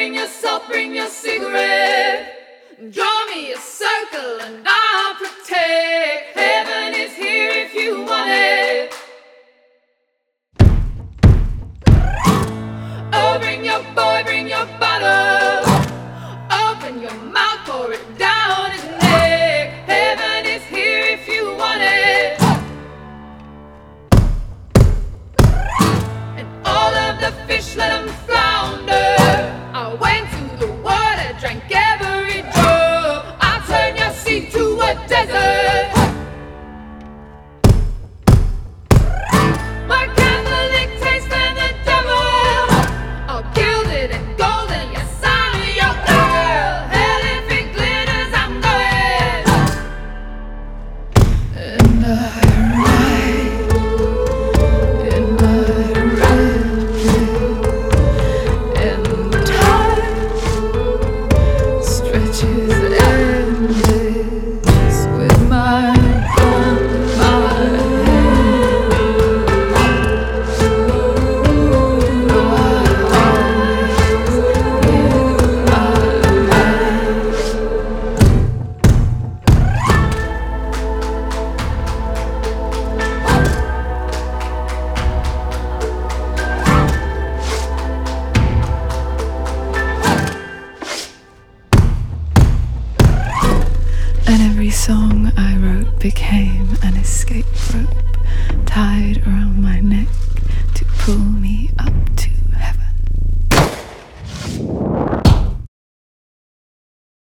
bring your salt, bring your cigarette. Draw me a circle and I'll protect. Heaven is here if you want it. Oh, bring your boy, bring your bottle. Open your mouth, pour it down his neck. Heaven is here if you want it. And all of the fish, let them flounder. I went to the water, drank every drop. I'll turn your sea to a desert. My Catholic taste than the devil. All gilded and golden, yes, I'm your girl. Hell, if it glitters, I'm going. And I ride in my red, and time stretches endless with my gun in my hand. No eyes in my mind. And every song I wrote became an escape rope tied around my neck to pull me up.